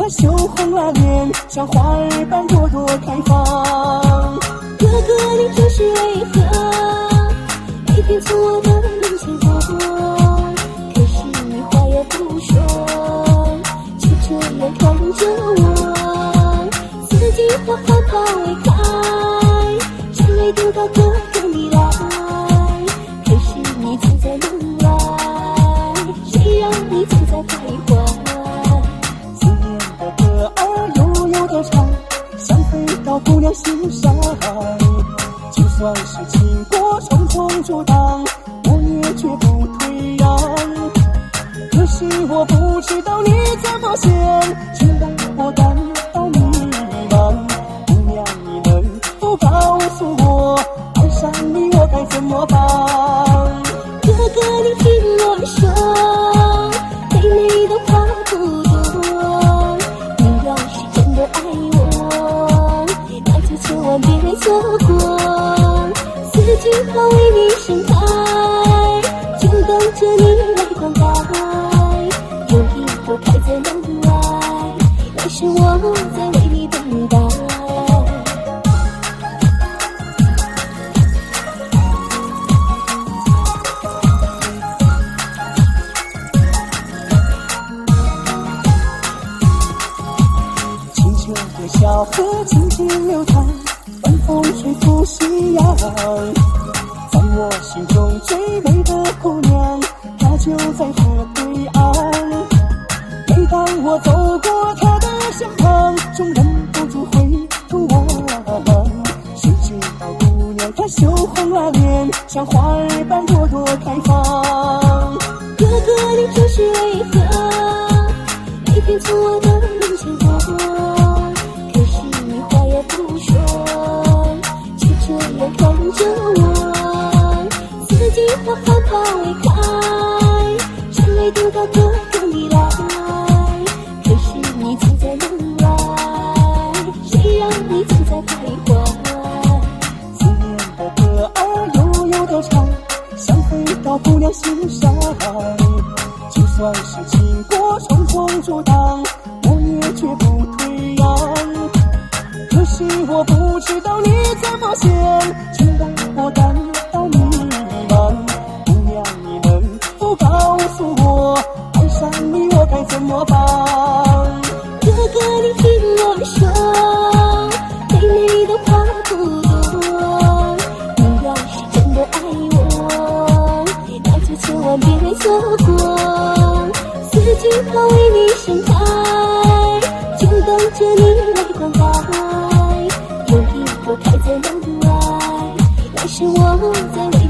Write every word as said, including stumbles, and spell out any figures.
她羞红了脸，像花儿般朵朵开放。 哥哥，你这是为何每天从我的面前过？可是你话也不说，就这样看着我，四季花花包围开，只为等到哥哥你来。可是你总在门外，谁让你总在徘徊？ 思念的歌儿悠悠地唱，想飞到姑娘心上。就算是经过重重阻挡，我也绝不退让。可是我不知道你怎么想，却让我感到迷茫。姑娘，你能否告诉我，爱上你我该怎么办？ 哥哥，你听我说，对你的话不多。你要是真的爱我，那就千万别错过。四季花为你盛开，就等着你来灌溉。有一朵开在门外，那是我在为你等待。 清澈的小河静静流淌，晚风吹拂夕阳。在我心中最美的姑娘，她就在河对岸。每当我走过她的身旁，总忍不住回头望。谁知道姑娘她羞红了脸，像花儿般朵朵开放。 哥哥，你这是为何每天从我的面前过？可是你话也不说，就这样看着我，四季花花包围开，只为等到哥哥你来。可是你总在门外，谁让你总在徘徊？ 思念的歌儿悠悠地唱，想飞到姑娘心上。就算是经过重重阻挡，我也绝不退让。可是我不知道你怎么想，却让我感到迷茫。姑娘，你能否告诉我，爱上你我该怎么办？ 哥哥，你听我说，对你的话不多。你要是真的爱我，那就千万别错过。四季花为你盛开，就等着你来灌溉。有一朵开在门外，那是我在为